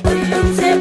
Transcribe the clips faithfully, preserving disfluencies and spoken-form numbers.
kullum sai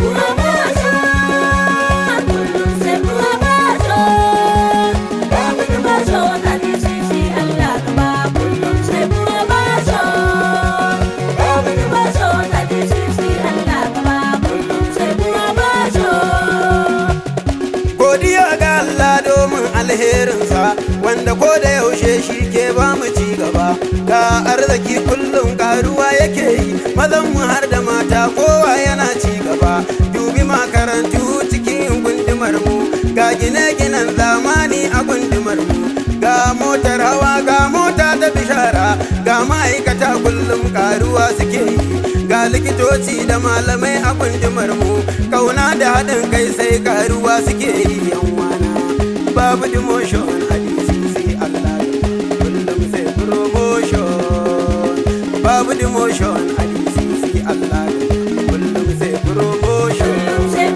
promotion, kullum sai promotion. Babu promotion a D C C Allah ka ba kullum sai promotion. Babu promotion a D C C Allah ka ba kullum sai promotion. Godiya ga Allah domin alherinsa wanda ko da yaushe shi ke ba mu ci gaba. Ga arziki kullum karuwa yake yi, mazan mu har da mata kowa yana ci gaba. Dubi makarantu cikin gundumar mu, ga gine-ginen zamani a gundumar mu, ga motar hawa ga mota ta bishara, ga ma'aikata kullum karuwa suke yi, ga likitoci da malamai a gundumar mu, kauna da haɗin kai sai karuwa suke yi. Yan wana babu demotion a D C C Allah kullum sai promotion. Babu demotion a D C C Allah kullum sai promotion. Kullum sai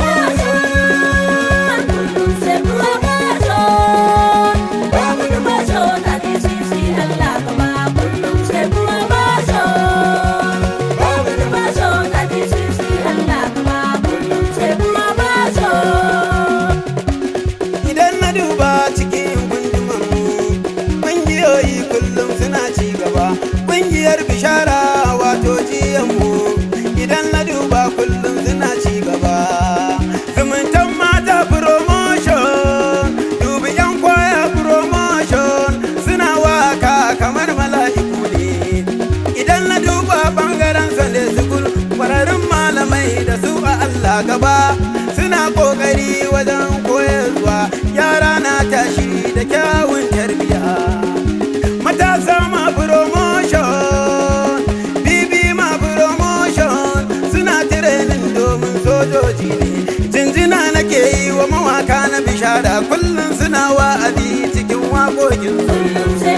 promotion, kullum sai promotion. Babu promotion a D C C Allah ka ba kullum sai promotion. Babu promotion a D C C Allah ka ba kullum sai promotion. Idan na duba cikin gundumar mu, ƙungiyoyi kullum suna ci gaba. Ƙungiyar bishara wato jiyan mu, idan na duba kullum suna ci gaba. Zumuntan mata promotion, dubi yan kwaya promotion, suna waka kamar mala'iku ne. Idan na duba bangaren Sunday school, kwararrun malamai da su a Allah gaba, suna kokari wajen koyarwa, yara na tashi da kyawun tarbiya. Matasa ma promotion, bibi ma promotion, suna training domin sojoji ne. Jinjina nake yi wa mawaka na bishara, kullum suna wa'adi cikin waƙoƙin su. Kullum sai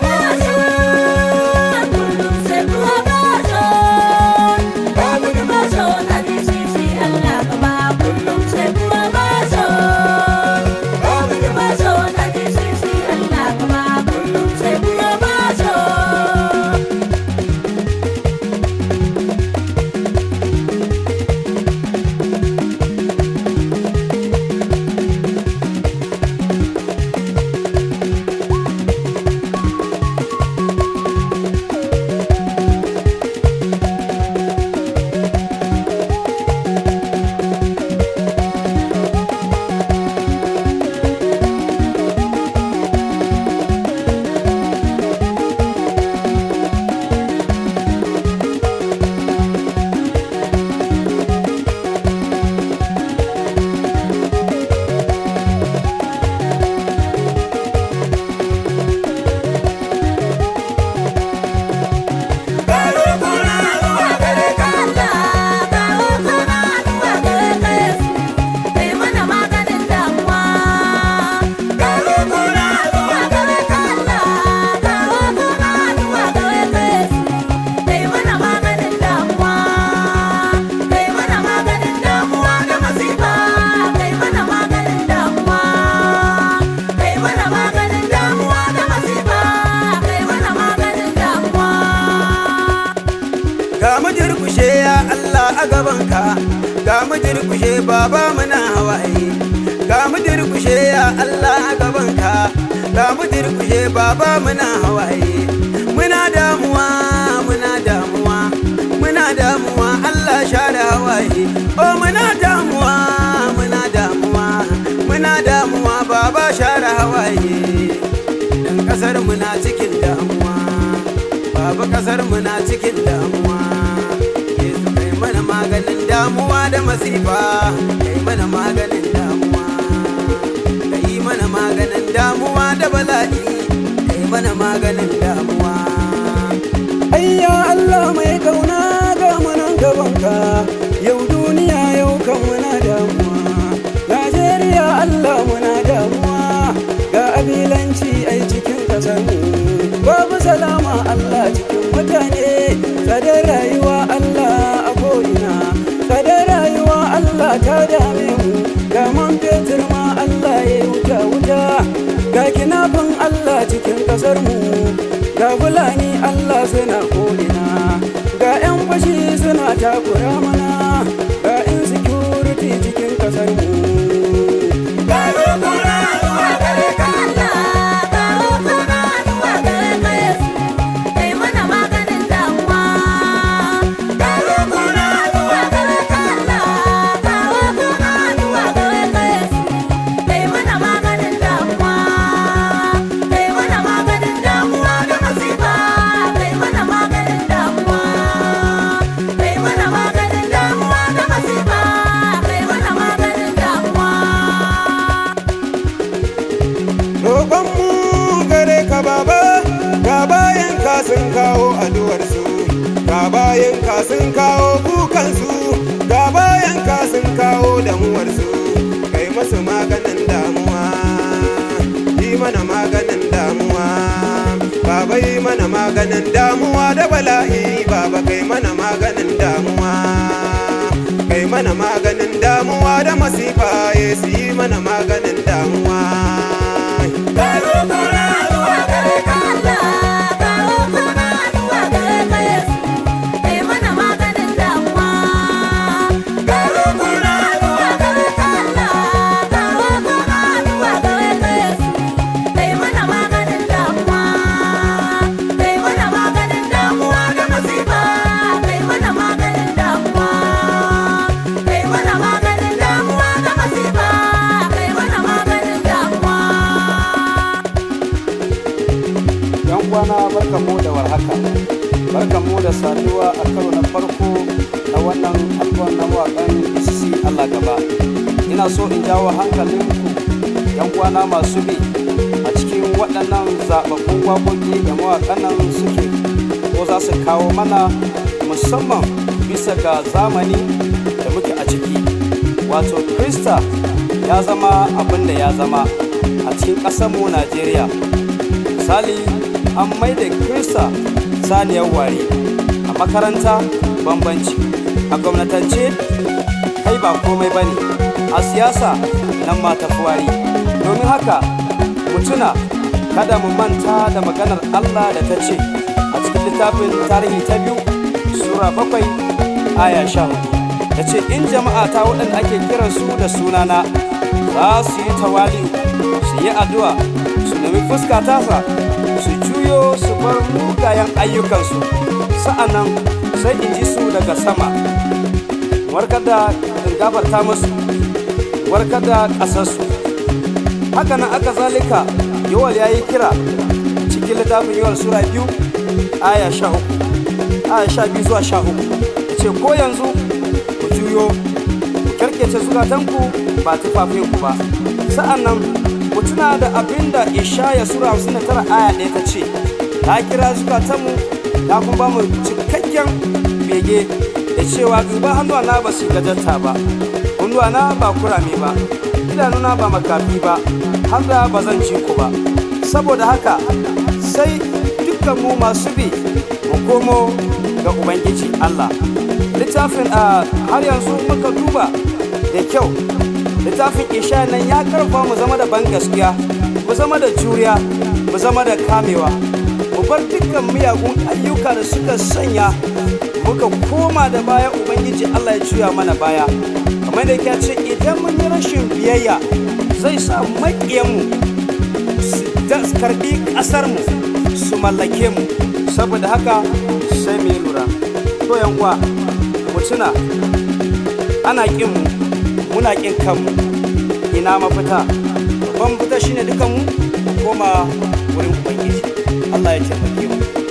promotion, kullum sai promotion. Babu promotion a D C C Allah ka ba kullum sai promotion. Babu promotion a D C C Allah ka ba kullum sai promotion. Ga mu durkushe ya Allah a gabanka, ga mu durkushe baba muna hawaye. Ga mu durkushe ya Allah a gabanka, ga mu durkushe baba muna hawaye. Muna damuwa, muna damuwa, muna damuwa Allah share hawaye. Oh muna damuwa, muna damuwa, muna damuwa baba share hawaye. Dan kasar muna cikin damuwa, baba kasar muna cikin damuwa. Yesu kai mana maganin damuwa da masifa, kai mana maganin damuwa, kai mana maganin damuwa da bala'i, kai mana maganin damuwa. Ayya Allah mai kauna ga munan gabanka, yau duniya yau kan muna damuwa. Najeriya Allah muna damuwa, ga abilanci ai cikin kasar mu. Babu salama Allah cikin mutane, tsadar rayuwa Allah a ko'ina, tsadar rayuwa Allah ta dame mu. Ga man fetur ma Allah ya wuta wuta, ga kinafin Allah cikin kasar mu, ga fulani Allah suna ko'ina, ga 'yan fashi suna takura mana. bayinka sun kawo kukansu, ga bayanka sun kawo damuwarsu, kai masu maganin damuwa, yi mana maganin damuwa, baba yi mana maganin damuwa da bala'i, baba kai mana maganin damuwa, kai mana maganin damuwa da masifa, Yesu yi mana maganin damuwa. Kwana barkanmu da warhaka, barkanmu da saduwa a karo na farko na wannan albon na mawaƙan B C C Allah gaba. Ina so in jawo hankalinku yan kwana masu bi a cikin waɗannan zaɓaɓɓun waƙoƙi da mawaƙan nan suke ko za su kawo mana, musamman bisa ga zamani da muke a ciki. Wato Krista ya zama abin da ya zama a cikin ƙasarmu Najeriya. Misali, an maida Krista saniyar ware, a makaranta bambanci, a gwamnatance kai ba komai bane, a siyasa nan ma tafi wari. Domin haka mutuna kada mu manta da maganar Allah da ta ce a cikin littafin tarihi ta biyu sura bakwai aya sha hudu, ta ce in jama'a ta waɗanda ake kiransu da sunana za su yi tawali'u, su yi addu'a, su nemi fuska tasa, su juyo su bar mugayen ayyukansu, sa'annan sai in ji su daga sama, warkar da in gafarta musu, warkar da ƙasarsu. Haka nan aka zalika Yowel ya yi kira cikin littafin Yowel sura biyu aya sha uku, aya sha biyu zuwa sha uku, ce ko yanzu ku juyo ku karkece zukatanku ba tufafinku ba. Sa'annan ku tuna da abin da Ishaya sura hamsin da tara aya ɗaya ta ce, ta kira zukatanmu ta kuma ba mu cikakken bege da cewa duba hannuwana ba su gajarta ba, kunnuwana ba kurame ba, idanuna ba makafi ba, har da ba zan ci ku ba. Saboda haka sai dukkan mu masu bi mu komo ga Ubangiji Allah. Littafin a har yanzu muka duba da kyau, littafin Ishaya nan ya karfa mu zama da ban gaskiya, mu zama da juriya, mu zama da kamewa, mu bar dukkan miyagun ayyuka da suka sanya muka koma da baya, Ubangiji Allah ya juya mana baya. Kamar da ya ce idan mun yi rashin biyayya zai sa maƙiyanmu su karɓi ƙasarmu su mallake mu. Saboda haka sai mu yi lura. To yan uwa mu tuna ana ƙin mu, muna ƙin kanmu, ina mafita? Babban mafita shine dukanmu mu koma wurin Ubangiji. Allah ya taimake mu.